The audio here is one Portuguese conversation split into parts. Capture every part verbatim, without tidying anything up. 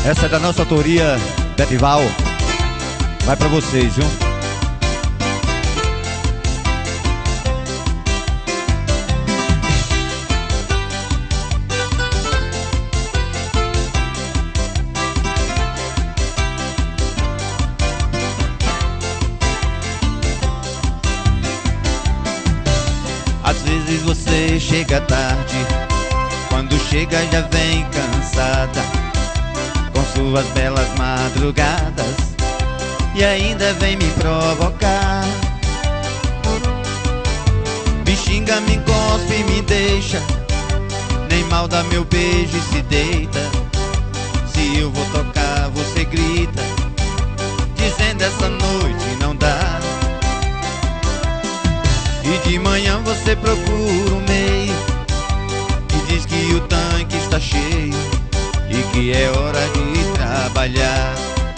Essa é da nossa autoria, Betival. Vai pra vocês, viu? Às vezes você chega tarde, quando chega já vem cansada, com suas belas madrugadas, e ainda vem me provocar. Me xinga, me cospe e me deixa, nem mal dá meu beijo e se deita. Se eu vou tocar você grita, dizendo essa noite não dá. E de manhã você procura o meio e diz que o tanque está cheio e que é hora de trabalhar.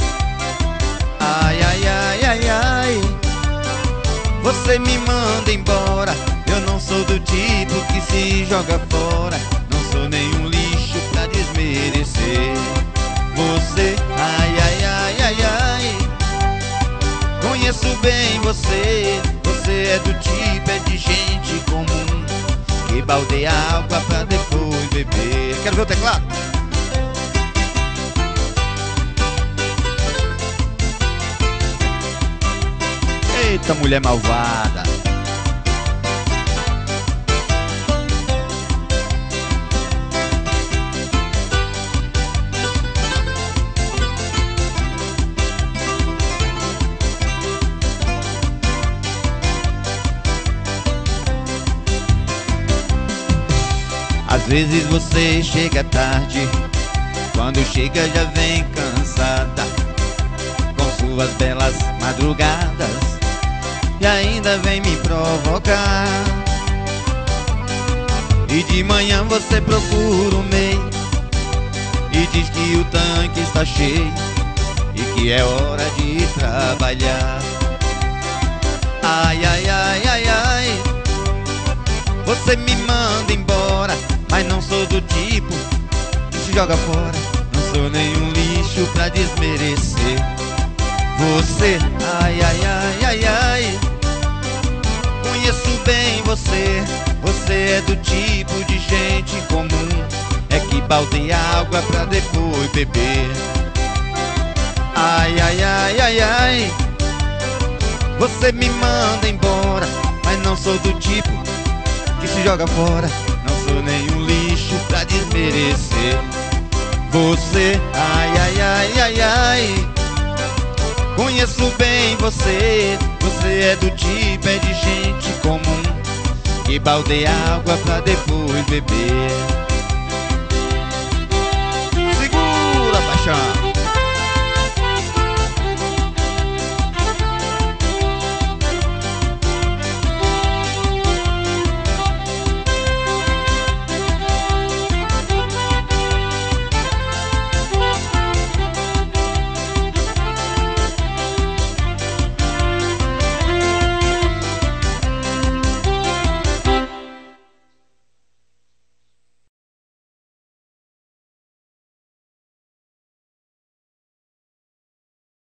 Ai, ai, ai, ai, ai, você me manda embora. Eu não sou do tipo que se joga fora, não sou nenhum lixo pra desmerecer você. Ai, ai, ai, ai, ai, conheço bem você. Você é do tipo, é de gente comum, que baldeia água pra depois beber. Quero ver o teclado. Eita, mulher malvada. Às vezes você chega tarde, quando chega já vem cansada, com suas belas madrugadas, e ainda vem me provocar. E de manhã você procura o meio e diz que o tanque está cheio e que é hora de trabalhar. Ai, ai, ai, ai, ai, você me manda embora, mas não sou do tipo que se joga fora, não sou nenhum lixo pra desmerecer você. Ai, ai, ai, ai, ai, conheço bem você. Você é do tipo de gente comum, é que baldeia água pra depois beber. Ai, ai, ai, ai, ai, você me manda embora, mas não sou do tipo que se joga fora, não sou nenhum lixo pra desmerecer você. Ai, ai, ai, ai, ai, conheço bem você. Você é do tipo, é de gente comum, que baldeia água pra depois beber. Segura, paixão.